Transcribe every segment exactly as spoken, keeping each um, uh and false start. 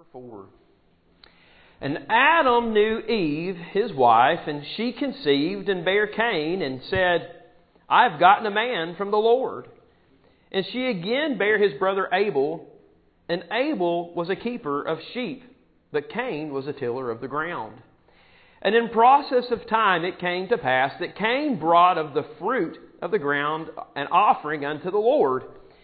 four. And Adam knew Eve, his wife, and she conceived and bare Cain, and said, I have gotten a man from the Lord. And she again bare his brother Abel, and Abel was a keeper of sheep, but Cain was a tiller of the ground. And in process of time it came to pass that Cain brought of the fruit of the ground an offering unto the Lord.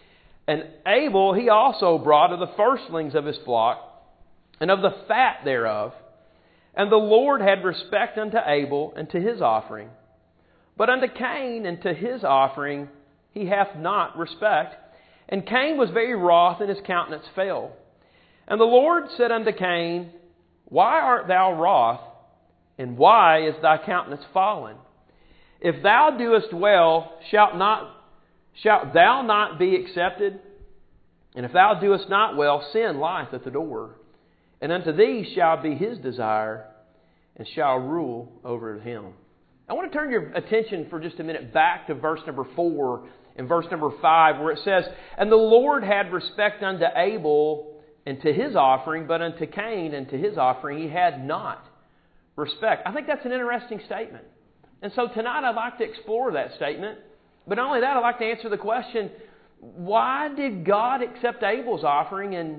And Abel he also brought of the firstlings of his flock, and of the fat thereof. And the Lord had respect unto Abel and to his offering. But unto Cain and to his offering he hath not respect. And Cain was very wroth, and his countenance fell. And the Lord said unto Cain, Why art thou wroth, and why is thy countenance fallen? If thou doest well, shalt not shalt thou not be accepted? And if thou doest not well, sin lieth at the door. And unto thee shall be his desire, and shall rule over him. I want to turn your attention for just a minute back to verse number four and verse number five, where it says, And the Lord had respect unto Abel and to his offering, but unto Cain and to his offering he had not respect. I think that's an interesting statement. And so tonight I'd like to explore that statement. But not only that, I'd like to answer the question, why did God accept Abel's offering and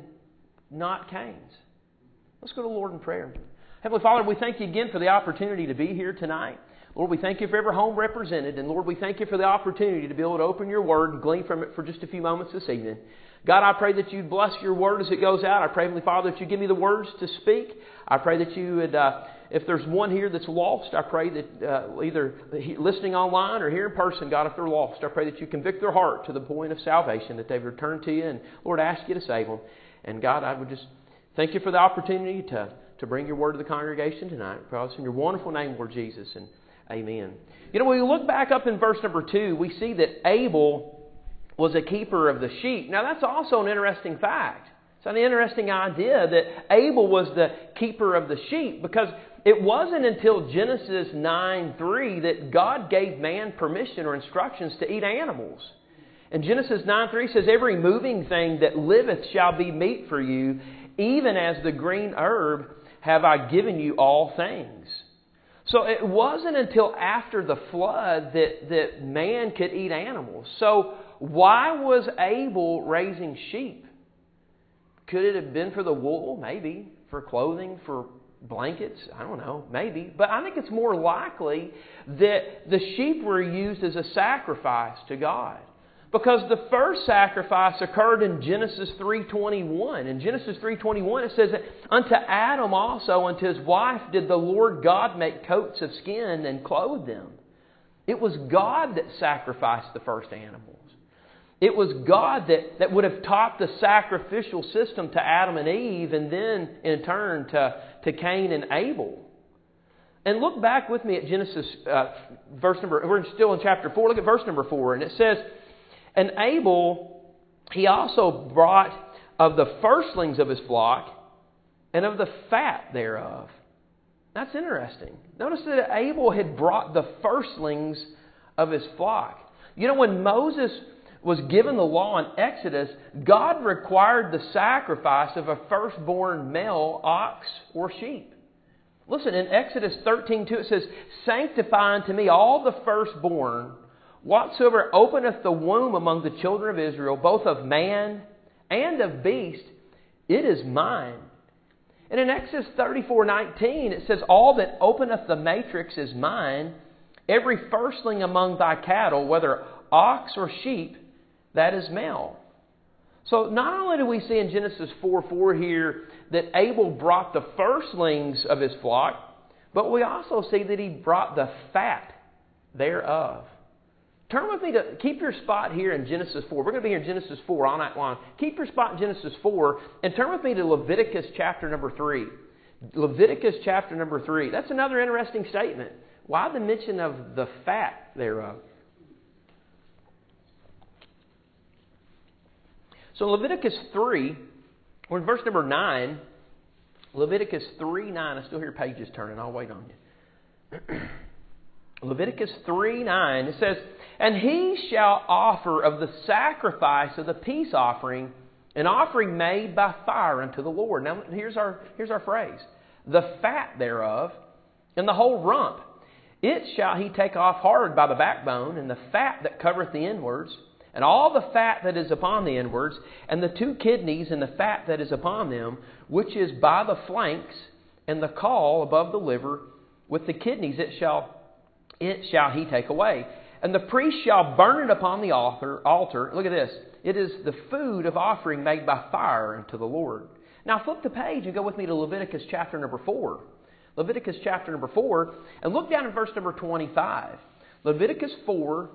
not Cain's? Let's go to the Lord in prayer. Heavenly Father, we thank you again for the opportunity to be here tonight. Lord, we thank you for every home represented. And Lord, we thank you for the opportunity to be able to open your word and glean from it for just a few moments this evening. God, I pray that you'd bless your word as it goes out. I pray, Heavenly Father, that you give me the words to speak. I pray that you would, uh, if there's one here that's lost, I pray that uh, either listening online or here in person, God, if they're lost, I pray that you convict their heart to the point of salvation, that they've returned to you. And Lord, I ask you to save them. And God, I would just thank you for the opportunity to, to bring your word to the congregation tonight. Pray in your wonderful name, Lord Jesus, and amen. You know, when we look back up in verse number two, we see that Abel was a keeper of the sheep. Now, that's also an interesting fact. It's an interesting idea that Abel was the keeper of the sheep, because it wasn't until Genesis nine three that God gave man permission or instructions to eat animals. And Genesis nine three says, Every moving thing that liveth shall be meat for you, even as the green herb have I given you all things. So it wasn't until after the flood that, that man could eat animals. So why was Abel raising sheep? Could it have been for the wool? Maybe. For clothing? For blankets? I don't know. Maybe. But I think it's more likely that the sheep were used as a sacrifice to God. Because the first sacrifice occurred in Genesis three twenty-one. In Genesis three twenty-one it says that unto Adam also, unto his wife, did the Lord God make coats of skin and clothe them. It was God that sacrificed the first animals. It was God that, that would have taught the sacrificial system to Adam and Eve, and then in turn to, to Cain and Abel. And look back with me at Genesis uh, verse number, we're still in chapter four, look at verse number four, and it says, And Abel, he also brought of the firstlings of his flock, and of the fat thereof. That's interesting. Notice that Abel had brought the firstlings of his flock. You know, when Moses was given the law in Exodus, God required the sacrifice of a firstborn male ox or sheep. Listen, in Exodus thirteen two it says, Sanctify unto me all the firstborn, whatsoever openeth the womb among the children of Israel, both of man and of beast, it is mine. And in Exodus thirty-four nineteen it says, All that openeth the matrix is mine, every firstling among thy cattle, whether ox or sheep, that is male. So not only do we see in Genesis four four here that Abel brought the firstlings of his flock, but we also see that he brought the fat thereof. Turn with me to, keep your spot here in Genesis four. We're going to be here in Genesis four all night long. Keep your spot in Genesis four and turn with me to Leviticus chapter number three. Leviticus chapter number three. That's another interesting statement. Why the mention of the fat thereof? So Leviticus three, we're in verse number nine. Leviticus three nine. I still hear pages turning. I'll wait on you. Leviticus three nine. It says, And he shall offer of the sacrifice of the peace offering an offering made by fire unto the Lord. Now here's our, here's our phrase. The fat thereof, and the whole rump, it shall he take off hard by the backbone, and the fat that covereth the inwards, and all the fat that is upon the inwards, and the two kidneys and the fat that is upon them, which is by the flanks, and the caul above the liver, with the kidneys it shall it shall he take away. And the priest shall burn it upon the altar. altar. Look at this. It is the food of offering made by fire unto the Lord. Now flip the page and go with me to Leviticus chapter number four. Leviticus chapter number four, and look down in verse number twenty-five. Leviticus four,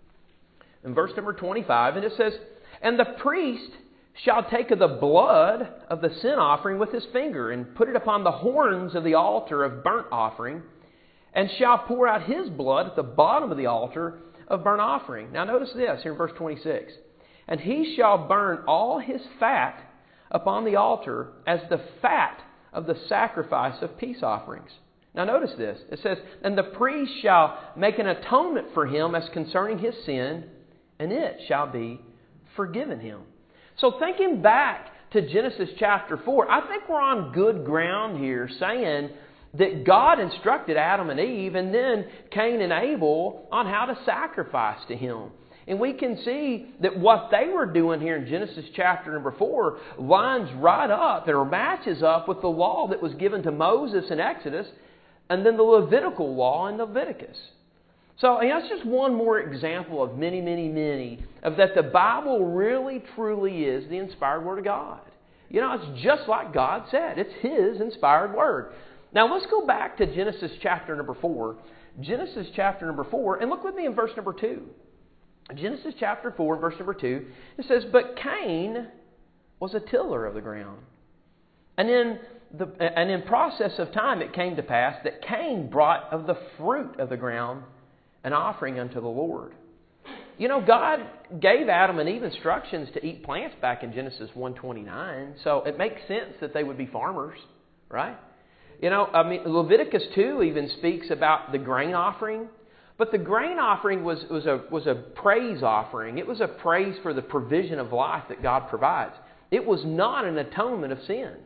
and verse number twenty-five, and it says, And the priest shall take of the blood of the sin offering with his finger, and put it upon the horns of the altar of burnt offering, and shall pour out his blood at the bottom of the altar of burnt offering. Now notice this here in verse twenty-six. And he shall burn all his fat upon the altar as the fat of the sacrifice of peace offerings. Now notice this. It says, And the priest shall make an atonement for him as concerning his sin, and it shall be forgiven him. So thinking back to Genesis chapter four, I think we're on good ground here saying that God instructed Adam and Eve and then Cain and Abel on how to sacrifice to Him. And we can see that what they were doing here in Genesis chapter number four lines right up or matches up with the law that was given to Moses in Exodus and then the Levitical law in Leviticus. So you know, that's just one more example of many, many, many of that the Bible really, truly is the inspired Word of God. You know, it's just like God said. It's His inspired Word. Now let's go back to Genesis chapter number four. Genesis chapter number four, and look with me in verse number two. Genesis chapter four, verse number two, it says, But Cain was a tiller of the ground. And in the and in process of time it came to pass that Cain brought of the fruit of the ground an offering unto the Lord. You know, God gave Adam and Eve instructions to eat plants back in Genesis one twenty-nine, so it makes sense that they would be farmers, right? You know, I mean, Leviticus two even speaks about the grain offering. But the grain offering was, was, a, was a praise offering. It was a praise for the provision of life that God provides. It was not an atonement of sins.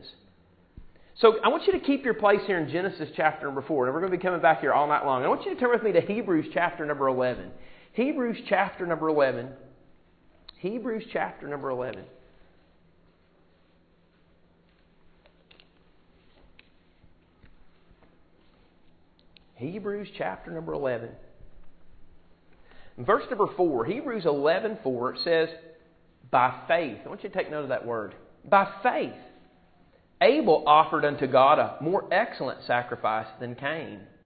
So I want you to keep your place here in Genesis chapter number four. And we're going to be coming back here all night long. I want you to turn with me to Hebrews chapter number eleven. Hebrews chapter number eleven. Hebrews chapter number eleven. Hebrews chapter number eleven. Verse number four, Hebrews eleven four, it says, By faith. I want you to take note of that word. By faith, Abel offered unto God a more excellent sacrifice than Cain,